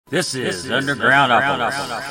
This is Underground Opera.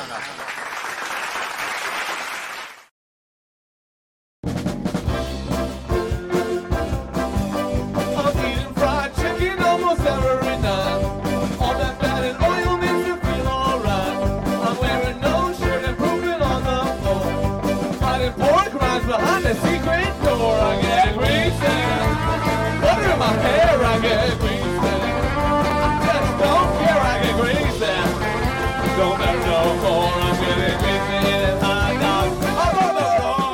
I'm eating fried chicken almost every night. All that fat and oil makes me feel alright. I'm wearing no shirt and pooping on the floor. Fighting pork rinds behind the secret door. I get greasy. Butter in my hair, I get greasy. I just don't care, I get greasy. Don't matter no more, I'm getting greasy and hot dogs. I'm on the floor.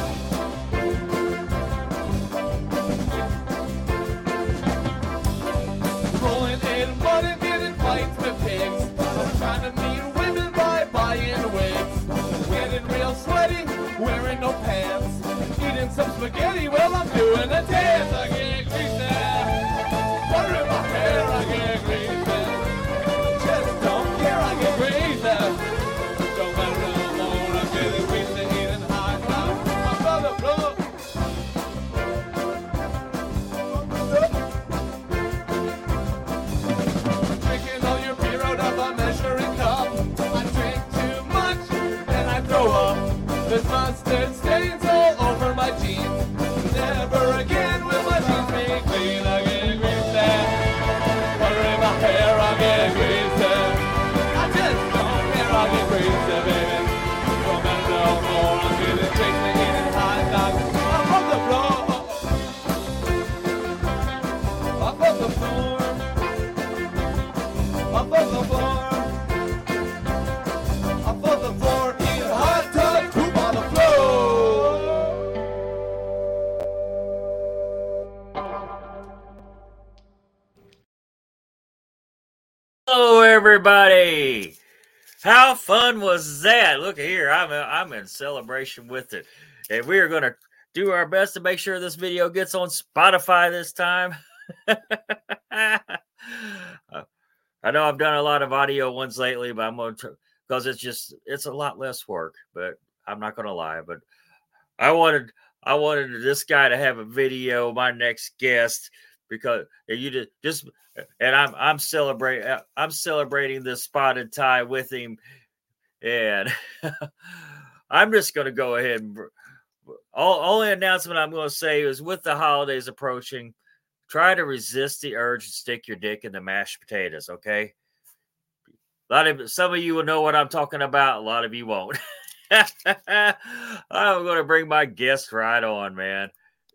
Rolling in mud and getting fights with pigs. Trying to meet women by buying wigs. Getting real sweaty, wearing no pants. Eating some spaghetti while I'm doing a dance. I get greasy. Butter in my hair, I get greasy. Just don't care, I get greasy. Don't matter no more, I'm getting greasy, eating hot dogs. I'm on the floor. Drinking all your beer out of a measuring cup. I drink too much and I throw up. There's mustard stains all over my jeans. Never again will my jeans be clean. I get greasy. Butter in my hair, I get greasy. I just don't care, I get greasy, baby. Don't matter no more, I'm getting greasy, eating hot dogs. I'm on the floor. Up on the floor. Up on the floor. Up on the floor. Eat hot dog. Poop on the floor. Hello, everybody. How fun was that? Look here, I'm in celebration with it, and we are going to do our best to make sure this video gets on Spotify this time. I know I've done a lot of audio ones lately, but I'm going to, because it's a lot less work. But I'm not going to lie. But I wanted this guy to have a video. My next guest, because you just and I'm celebrating this spotted tie with him, and I'm just going to go ahead and only announcement I'm going to say is, with the holidays approaching, try to resist the urge to stick your dick in the mashed potatoes. Okay, some of you will know what I'm talking about. A lot of you won't. I'm going to bring my guest right on, man.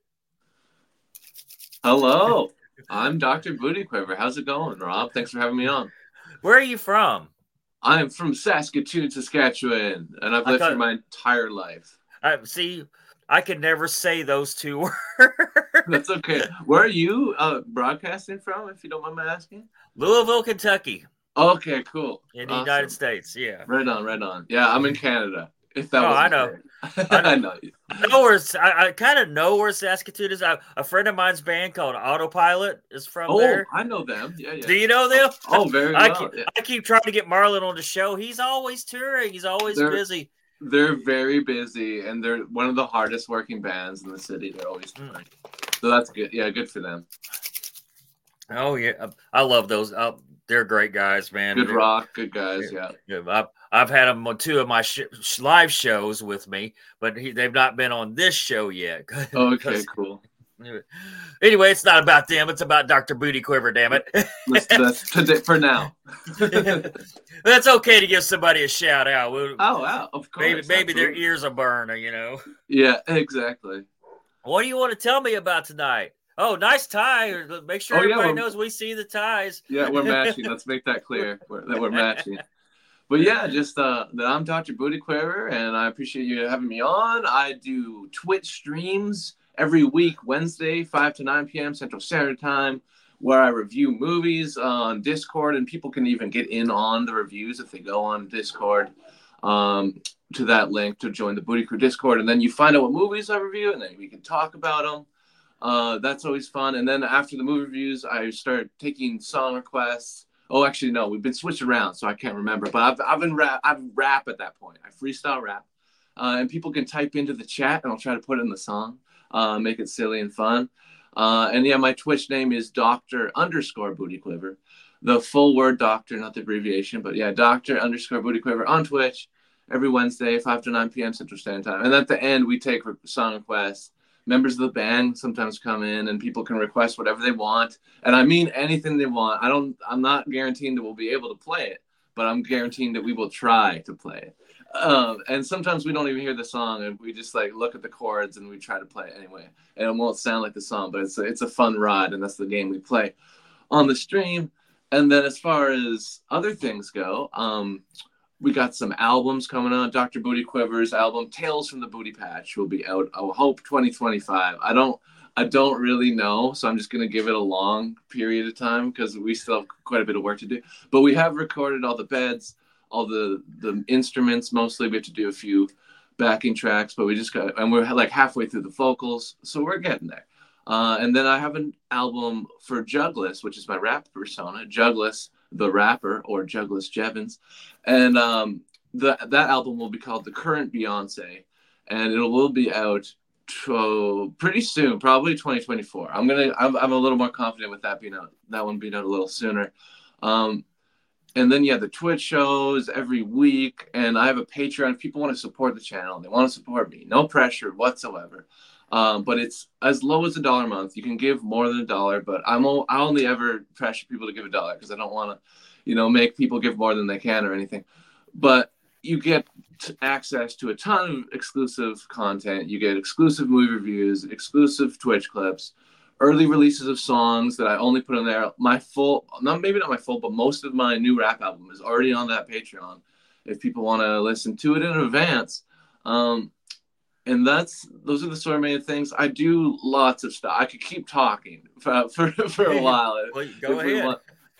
Hello, I'm Dr. Booty Quiver. How's it going, Rob? Thanks for having me on. Where are you from? I'm from Saskatoon, Saskatchewan, and I've lived here my entire life. See, I could never say those two words. That's okay. Where are you broadcasting from, if you don't mind my asking? Louisville, Kentucky. Okay, cool. In the United States, yeah. Right on, right on. Yeah, I'm in Canada. If that was I know. I know. I kind of know where Saskatoon is. A friend of mine's band called Autopilot is from there. Oh, I know them. Yeah. Do you know them? Oh, very well. I keep trying to get Marlon on the show. He's always touring. He's always busy. They're very busy, and they're one of the hardest working bands in the city. They're always touring. So that's good. Yeah, good for them. Oh, yeah. I love those. They're great guys, man. Good rock, good guys, yeah. I've had them on two of my live shows with me, but they've not been on this show yet. Okay, cool. Anyway, it's not about them. It's about Dr. Booty Quiver, damn it. That's for now. That's okay to give somebody a shout out. Wow, of course. Maybe their ears are burning, you know. Yeah, exactly. What do you want to tell me about tonight? Oh, nice tie. Make sure everybody knows we see the ties. Yeah, we're matching. Let's make that clear that we're matching. But yeah, just that I'm Dr. Booty Quiver, and I appreciate you having me on. I do Twitch streams every week, Wednesday, 5 to 9 p.m. Central Standard Time, where I review movies on Discord, and people can even get in on the reviews if they go on Discord to that link to join the Booty Crew Discord. And then you find out what movies I review, and then we can talk about them. That's always fun. And then after the movie reviews, I start taking song requests. Oh, actually, no, we've been switched around, so I can't remember. But I've rap at that point. I freestyle rap, and people can type into the chat, and I'll try to put it in the song, make it silly and fun. And yeah, my Twitch name is Dr. _Booty Quiver. the full word Doctor, not the abbreviation, but yeah, Doctor_Booty_Quiver on Twitch every Wednesday, 5 to 9 p.m. Central Standard Time. And at the end, we take song requests. Members of the band sometimes come in, and people can request whatever they want. And I mean anything they want. I'm not guaranteeing that we'll be able to play it, but I'm guaranteeing that we will try to play it. And sometimes we don't even hear the song, and we just like look at the chords and we try to play it anyway. And it won't sound like the song, but it's a fun ride, and that's the game we play on the stream. And then as far as other things go, we got some albums coming on. Dr. Booty Quiver's album Tales from the Booty Patch will be out, I hope, 2025. I don't really know, so I'm just going to give it a long period of time because we still have quite a bit of work to do. But we have recorded all the beds, all the instruments mostly. We have to do a few backing tracks, but and we're like halfway through the vocals, so we're getting there. And then I have an album for Jugless, which is my rap persona, Jugless the rapper, or Jugless Jevons. And that album will be called The Current Beyonce, and it will be out pretty soon, probably 2024. I'm a little more confident with that one being out a little sooner. And then the Twitch shows every week, and I have a Patreon. If people want to support the channel, they want to support me, no pressure whatsoever. But it's as low as $1 a month. You can give more than $1, but I only ever pressure people to give $1 because I don't want to, make people give more than they can or anything. But you get access to a ton of exclusive content. You get exclusive movie reviews, exclusive Twitch clips, early releases of songs that I only put in there. Maybe not my full, but most of my new rap album is already on that Patreon. If people want to listen to it in advance. And those are the sort of main things. I do lots of stuff. I could keep talking for a while. Well, go ahead.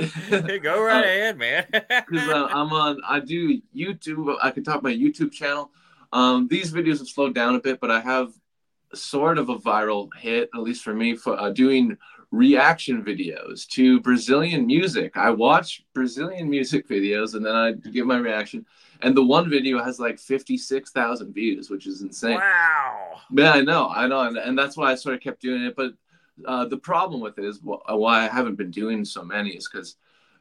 Go right ahead, man. Because I do YouTube. I could talk about my YouTube channel. These videos have slowed down a bit, but I have sort of a viral hit, at least for me, for doing reaction videos to Brazilian music. I watch Brazilian music videos and then I give my reaction. And the one video has like 56,000 views, which is insane. Wow. Yeah, I know. And that's why I sort of kept doing it. But the problem with it is why I haven't been doing so many is because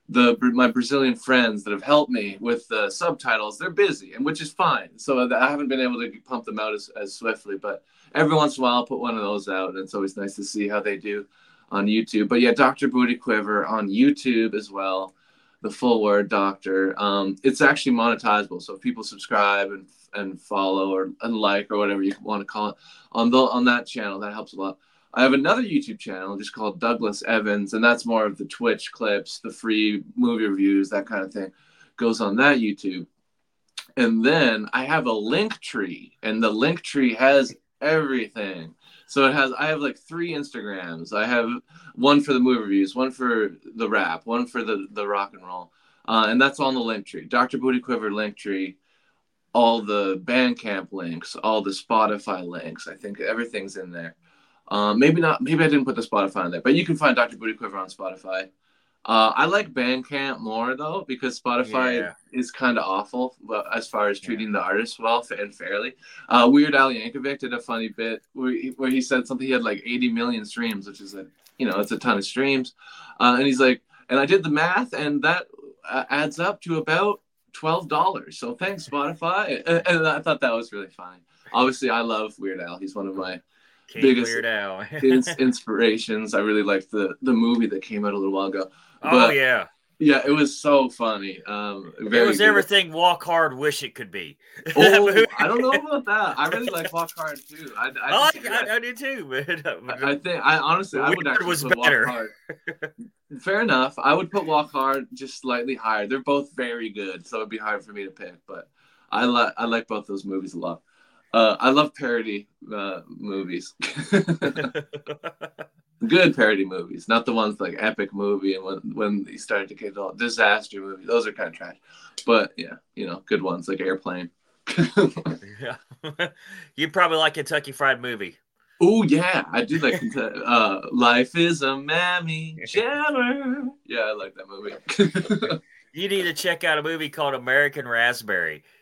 my Brazilian friends that have helped me with the subtitles, they're busy, and which is fine. So I haven't been able to pump them out as swiftly. But every once in a while, I'll put one of those out, and it's always nice to see how they do on YouTube. But yeah, Dr. Booty Quiver on YouTube as well. The full word Doctor. It's actually monetizable, so if people subscribe and follow and like or whatever you want to call it on that channel, that helps a lot. I have another YouTube channel just called Douglas Evans, and that's more of the Twitch clips, the free movie reviews, that kind of thing goes on that YouTube. And then I have a link tree, and the link tree has everything. So I have like 3 Instagrams. I have one for the movie reviews, one for the rap, one for the rock and roll. And that's on the link tree. Dr. Booty Quiver link tree, all the Bandcamp links, all the Spotify links. I think everything's in there. Maybe I didn't put the Spotify in there, but you can find Dr. Booty Quiver on Spotify. I like Bandcamp more though, because Spotify is kind of awful, but as far as treating the artists well and fairly. Weird Al Yankovic did a funny bit where he said something. He had like 80 million streams, which is it's a ton of streams. And he's like, and I did the math, and that adds up to about $12. So thanks, Spotify. And I thought that was really funny. Obviously, I love Weird Al. He's one of my biggest Weird Al. inspirations. I really liked the movie that came out a little while ago. But, yeah, it was so funny. It was everything Walk Hard wish it could be. Oh, I don't know about that. I really like Walk Hard too. I do too, man. I would actually put better. Walk Hard. Fair enough. I would put Walk Hard just slightly higher. They're both very good, so it'd be hard for me to pick. But I like both those movies a lot. I love parody movies. Good parody movies, not the ones like Epic Movie and when he started to get all disaster movies. Those are kind of trash. But yeah, good ones like Airplane. Yeah. You probably like Kentucky Fried Movie. Oh yeah, I do like Life is a Mammy Jammer. Yeah, I like that movie. You need to check out a movie called American Raspberry.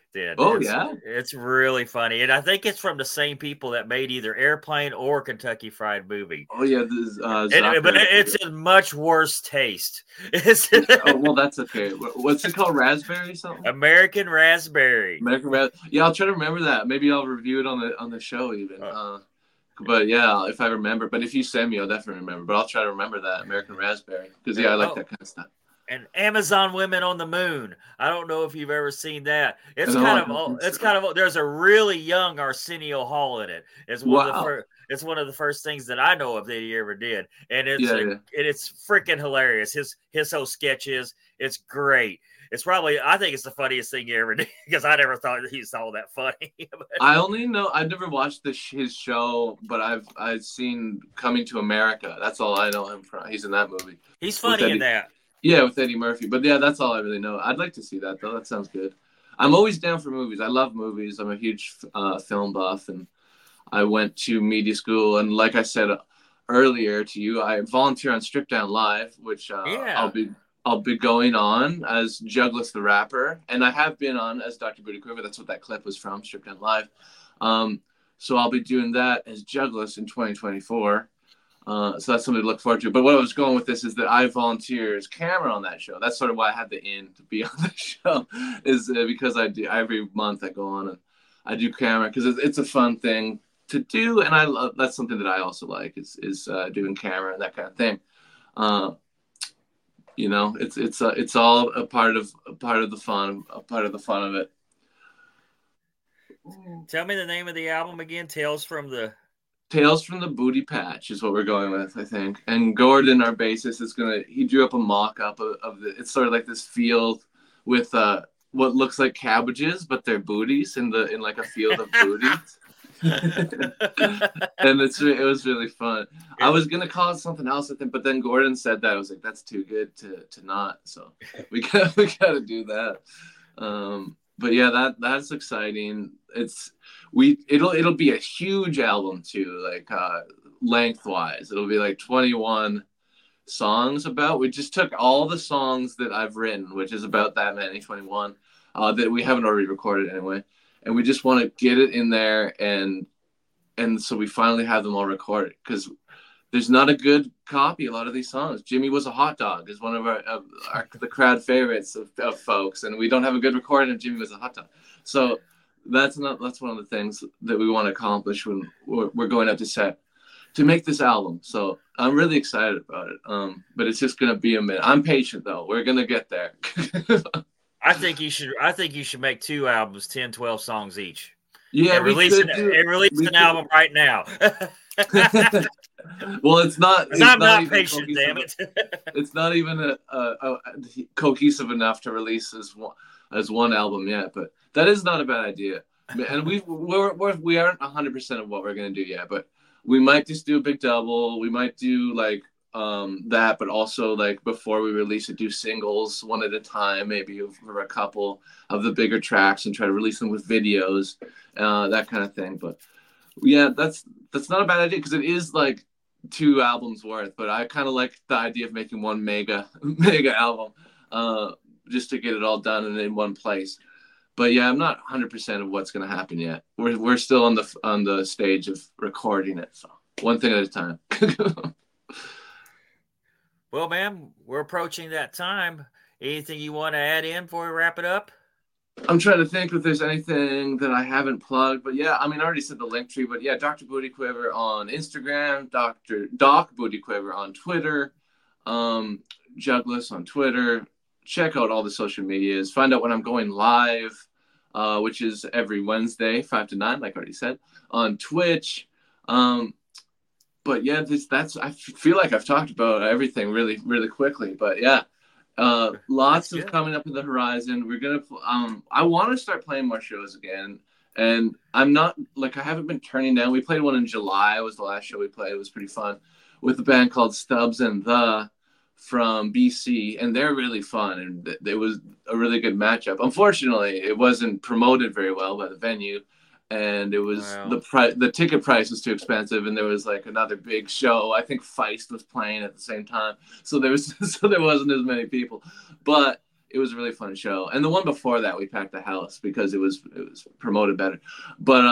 Then Oh, yeah? it's really funny, and I think it's from the same people that made either Airplane or Kentucky Fried Movie. Oh, yeah. This, But it's in much worse taste. Oh, well, that's okay. What's it called? Raspberry something? American Raspberry. American Raspberry. Yeah, I'll try to remember that. Maybe I'll review it on the show even. But yeah, if I remember. But if you send me, I'll definitely remember. But I'll try to remember that American Raspberry because I like that kind of stuff. And Amazon Women on the Moon. I don't know if you've ever seen that. It's kind of. There's a really young Arsenio Hall in it. It's one of the first things that I know of that he ever did, and it's freaking hilarious. His whole sketches. It's great. I think it's the funniest thing he ever did because I never thought he's all that funny. I've never watched his show, but I've seen Coming to America. That's all I know him from. He's in that movie. He's funny in that. Yeah, with Eddie Murphy. But yeah, that's all I really know. I'd like to see that though. That sounds good. I'm always down for movies. I love movies. I'm a huge film buff, and I went to media school. And like I said earlier to you, I volunteer on Strip Down Live, which I'll be going on as Juggless the rapper, and I have been on as Dr. Booty Quiver. That's what that clip was from, Strip Down Live. So I'll be doing that as Juggless in 2024. So that's something to look forward to. But what I was going with this is that I volunteer as camera on that show. That's sort of why I had the in to be on the show, is because I do every month I go on and I do camera because it's a fun thing to do, and that's something that I also like is doing camera and that kind of thing. It's all a part of the fun of it. Tell me the name of the album again. Tales from the Booty Patch is what we're going with, I think. And Gordon, our bassist, he drew up a mock-up of it's sort of like this field with what looks like cabbages, but they're booties in like a field of booties. And it was really fun. I was gonna call it something else, I think, but then Gordon said that. I was like, that's too good to not. So we gotta do that. But yeah, that's exciting. It'll be a huge album too, like lengthwise. It'll be like 21 songs we just took all the songs that I've written, which is about that many, 21, that we haven't already recorded anyway. And we just want to get it in there and so we finally have them all recorded because there's not a good copy. A lot of these songs. Jimmy Was a Hot Dog is one of the crowd favorites of folks, and we don't have a good recording of Jimmy Was a Hot Dog. So that's one of the things that we want to accomplish when we're going up to set to make this album. So I'm really excited about it. But it's just gonna be a minute. I'm patient though. We're gonna get there. I think you should make 2 albums, 10, 12 songs each. Yeah, and release an album right now. Well, it's not. I'm not patient, damn it. It's not even a cohesive enough to release as one album yet, but that is not a bad idea. And we aren't 100% of what we're gonna do yet, but we might just do a big double. We might do like that, but also like before we release it, do singles one at a time, maybe for a couple of the bigger tracks, and try to release them with videos, that kind of thing. But yeah, that's not a bad idea because it is like 2 albums worth. But I kind of like the idea of making one mega album, just to get it all done and in one place. But yeah, I'm not 100% of what's going to happen yet. We're still on the stage of recording it, so one thing at a time. Well, ma'am, we're approaching that time. Anything you want to add in before we wrap it up? I'm trying to think if there's anything that I haven't plugged, but yeah, I mean, I already said the link tree, but yeah, Dr. Booty Quiver on Instagram, Doc Booty Quiver on Twitter, Juggless on Twitter. Check out all the social medias. Find out when I'm going live, which is every Wednesday, 5 to 9, like I already said, on Twitch. But yeah, I feel like I've talked about everything really, really quickly. But yeah, lots of coming up in the horizon. We're gonna. I want to start playing more shows again, and I haven't been turning down. We played one in July. It was the last show we played. It was pretty fun with a band called Stubbs and from BC, and they're really fun, and it was a really good matchup. Unfortunately, it wasn't promoted very well by the venue. And it was the ticket price was too expensive, and there was like another big show. I think Feist was playing at the same time, so there wasn't as many people. But it was a really fun show. And the one before that, we packed the house because it was promoted better. But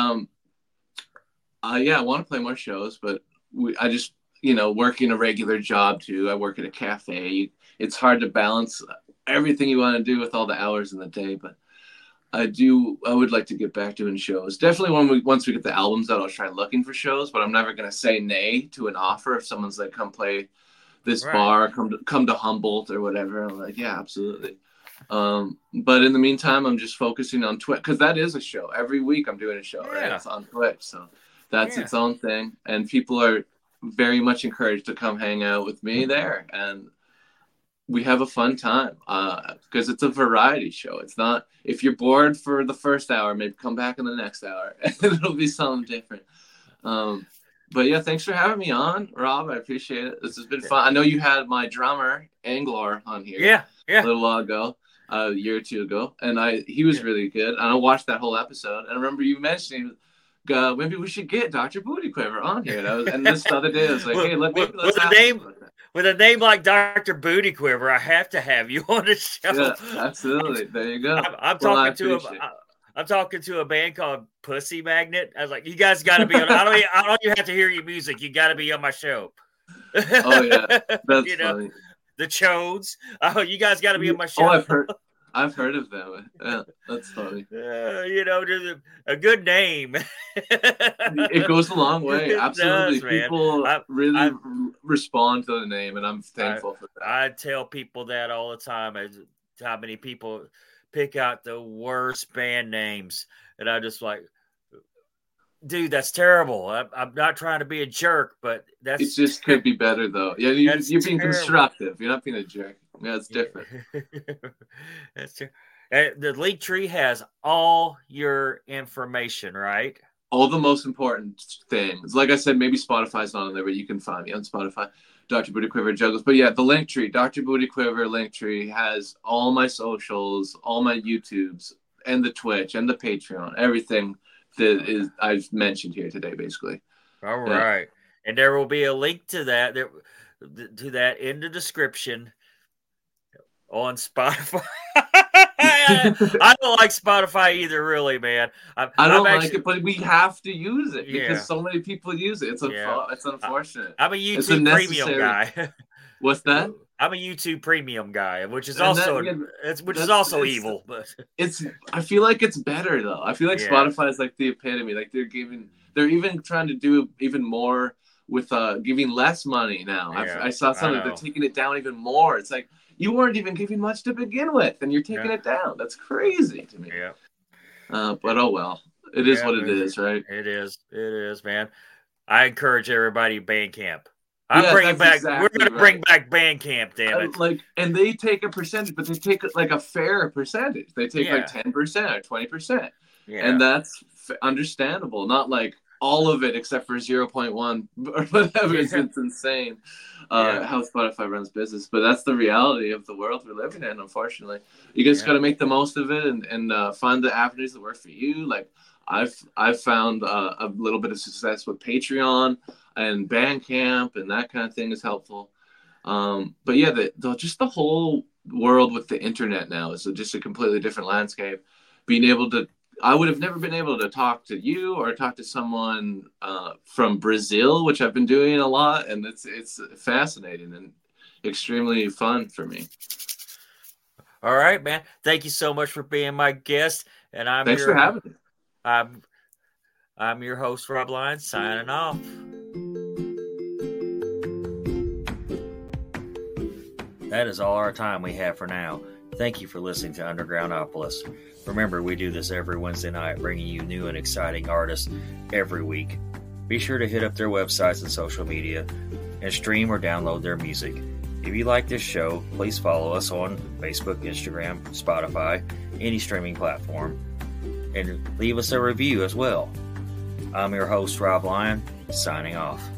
yeah, I want to play more shows, but I just, working a regular job too. I work at a cafe. It's hard to balance everything you want to do with all the hours in the day, but I would like to get back doing shows. Definitely once we get the albums out, I'll try looking for shows, but I'm never going to say nay to an offer. If someone's like, come play this bar, come to Humboldt or whatever, I'm like, yeah, absolutely. But in the meantime, I'm just focusing on Twitch, because that is a show. Every week I'm doing a show, right? It's on Twitch, so that's its own thing. And people are very much encouraged to come hang out with me there, and we have a fun time because it's a variety show. It's not, if you're bored for the first hour, maybe come back in the next hour and it'll be something different. But yeah, thanks for having me on, Rob. I appreciate it. This has been fun. I know you had my drummer, Anglar, on here a little while ago, a year or two ago, and he was really good. And I watched that whole episode, and I remember you mentioning, maybe we should get Dr. Booty Quiver on here. And this other day, I was like, hey, let's ask him about that. With a name like Dr. Booty Quiver, I have to have you on the show. Yeah, absolutely. There you go. I'm talking to a band called Pussy Magnet. I was like, you guys got to be on. I don't even have to hear your music. You got to be on my show. Oh yeah, that's funny. The Chodes. Oh, you guys got to be on my show. Oh, I've heard of them. Yeah, that's funny. There's a good name. It goes a long way. Absolutely. Does, people really respond to the name, and I'm thankful for that. I tell people that all the time. How many people pick out the worst band names, and I just like, dude, that's terrible. I'm not trying to be a jerk, but it just could be better though. Yeah, you're being constructive. You're not being a jerk. Yeah, it's different. That's true. The Linktree has all your information, right? All the most important things. Like I said, maybe Spotify's not on there, but you can find me on Spotify, Dr. Booty Quiver Juggles. But yeah, the Linktree, Dr. Booty Quiver Linktree has all my socials, all my YouTubes, and the Twitch, and the Patreon, everything that I've mentioned here today, basically. All right. And there will be a link to that in the description on Spotify. I don't like Spotify either, really, man. I don't like it, but we have to use it because so many people use it. It's unfortunate. I'm a YouTube premium guy. What's that? I'm a YouTube premium guy, which is also evil. But I feel like it's better though. I feel like Spotify is like the epitome. Like they're even trying to do even more with giving less money now. I saw something. They're taking it down even more. It's like, you weren't even giving much to begin with, and you're taking it down. That's crazy to me. Yeah. But oh well. It is what it is, right? It is, man. I encourage everybody Bandcamp. We're going to bring back Bandcamp, damn it. And they take a percentage, but they take like a fair percentage. They take like 10% or 20%. Yeah. And that's understandable. Not like all of it except for 0.1 or whatever. It's insane how Spotify runs business. But that's the reality of the world we're living in, unfortunately. You just got to make the most of it and find the avenues that work for you. Like I've found a little bit of success with Patreon and Bandcamp, and that kind of thing is helpful. But yeah, just the whole world with the internet now is just a completely different landscape. I would have never been able to talk to you or talk to someone from Brazil, which I've been doing a lot, and it's fascinating and extremely fun for me. All right, man. Thank you so much for being my guest, and thanks for having me. I'm your host, Rob Lyons, signing off. That is all our time we have for now. Thank you for listening to Undergroundopolis. Remember, we do this every Wednesday night, bringing you new and exciting artists every week. Be sure to hit up their websites and social media and stream or download their music. If you like this show, please follow us on Facebook, Instagram, Spotify, any streaming platform, and leave us a review as well. I'm your host, Rob Lyon, signing off.